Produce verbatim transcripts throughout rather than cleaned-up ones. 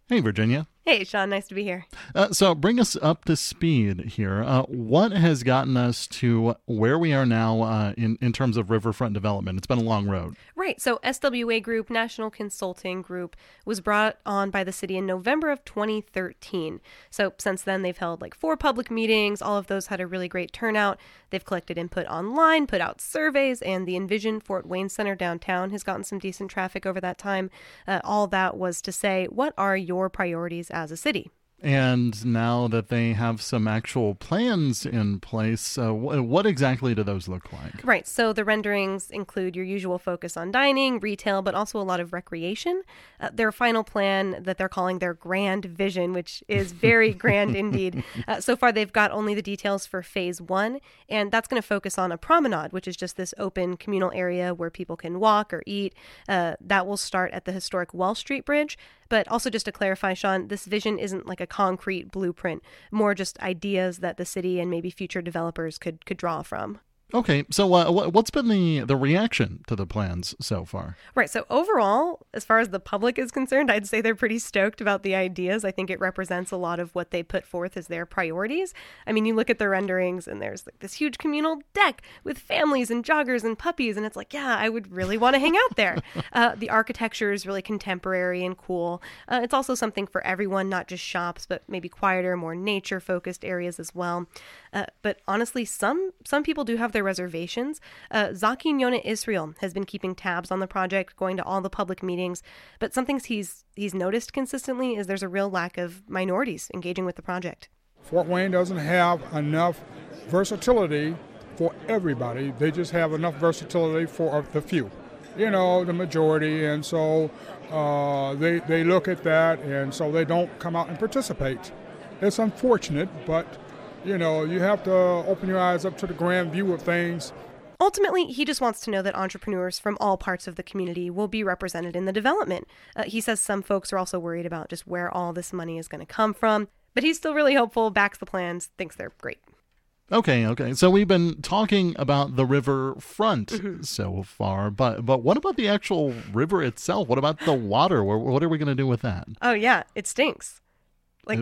Hey, Virginia. Hey, Sean, nice to be here. Uh, so bring us up to speed here. Uh, what has gotten us to where we are now uh, in, in terms of riverfront development? It's been a long road. Right, so S W A Group, National Consulting Group, was brought on by the city in November of twenty thirteen. So since then, they've held like four public meetings. All of those had a really great turnout. They've collected input online, put out surveys, and the Envision Fort Wayne Center downtown has gotten some decent traffic over that time. Uh, all that was to say, what are your priorities as a city? And now that they have some actual plans in place, uh, wh- what exactly do those look like? Right. So the renderings include your usual focus on dining, retail, but also a lot of recreation. Uh, their final plan that they're calling their grand vision, which is very grand indeed. Uh, so far, they've got only the details for phase one, and that's going to focus on a promenade, which is just this open communal area where people can walk or eat. Uh, that will start at the historic Wall Street Bridge. But also just to clarify, Sean, this vision isn't like a concrete blueprint, more just ideas that the city and maybe future developers could could draw from. Okay, so uh, wh- what's been the, the reaction to the plans so far? Right. So overall, as far as the public is concerned, I'd say they're pretty stoked about the ideas. I think it represents a lot of what they put forth as their priorities. I mean, you look at the renderings and there's like this huge communal deck with families and joggers and puppies. And it's like, yeah, I would really want to hang out there. Uh, the architecture is really contemporary and cool. Uh, it's also something for everyone, not just shops, but maybe quieter, more nature focused areas as well. Uh, but honestly, some some people do have their reservations. Uh, Zaki Yonah Israel has been keeping tabs on the project, going to all the public meetings, but some things he's he's noticed consistently is there's a real lack of minorities engaging with the project. Fort Wayne doesn't have enough versatility for everybody. They just have enough versatility for the few, you know, the majority, and so uh, they, they look at that, and so they don't come out and participate. It's unfortunate, but you know, you have to open your eyes up to the grand view of things. Ultimately, he just wants to know that entrepreneurs from all parts of the community will be represented in the development. Uh, he says some folks are also worried about just where all this money is going to come from, but he's still really hopeful, backs the plans, thinks they're great. Okay, okay. So we've been talking about the riverfront Mm-hmm. so far, but but what about the actual river itself? What about the water? What, what are we going to do with that? Oh, yeah, it stinks. Like...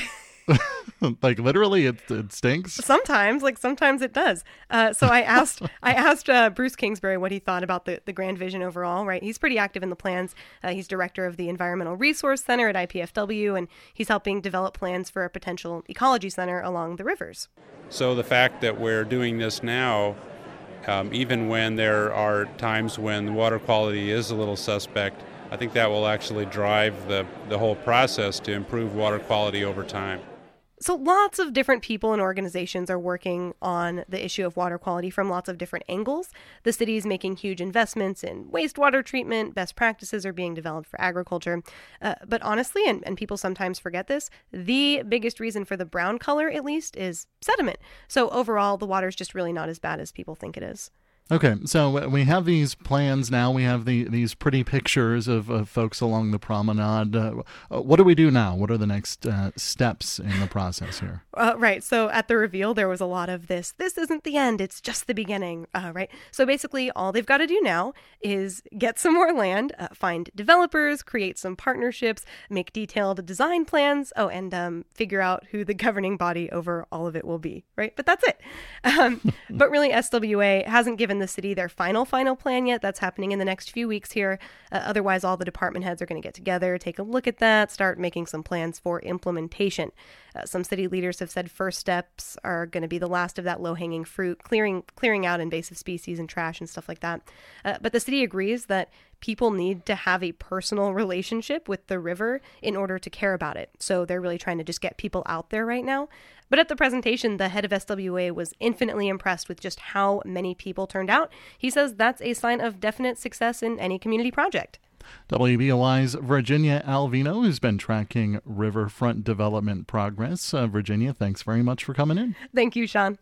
Like literally it, it stinks. Sometimes, like sometimes it does. Uh, so I asked, I asked uh, Bruce Kingsbury what he thought about the, the grand vision overall, right? He's pretty active in the plans. Uh, he's director of the Environmental Resource Center at I P F W, and he's helping develop plans for a potential ecology center along the rivers. So the fact that we're doing this now, um, even when there are times when water quality is a little suspect, I think that will actually drive the, the whole process to improve water quality over time. So lots of different people and organizations are working on the issue of water quality from lots of different angles. The city is making huge investments in wastewater treatment. Best practices are being developed for agriculture. Uh, but honestly, and, and people sometimes forget this, the biggest reason for the brown color, at least, is sediment. So overall, the water is just really not as bad as people think it is. Okay, so we have these plans now. We have the these pretty pictures of, of folks along the promenade. Uh, what do we do now? What are the next uh, steps in the process here? Uh, right. So at the reveal, there was a lot of this. This isn't the end. It's just the beginning. Uh, right. So basically, all they've got to do now is get some more land, uh, find developers, create some partnerships, make detailed design plans. Oh, and um, figure out who the governing body over all of it will be. Right. But that's it. Um, but really, S W A hasn't given the city their final, final plan yet. That's happening in the next few weeks here. Uh, otherwise, all the department heads are going to get together, take a look at that, start making some plans for implementation. Uh, some city leaders have said first steps are going to be the last of that low-hanging fruit, clearing clearing out invasive species and trash and stuff like that. Uh, but the city agrees that people need to have a personal relationship with the river in order to care about it. So they're really trying to just get people out there right now. But at the presentation, the head of S W A was infinitely impressed with just how many people turned out. He says that's a sign of definite success in any community project. W B O I's Virginia Alvino has been tracking riverfront development progress. Uh, Virginia, thanks very much for coming in. Thank you, Sean.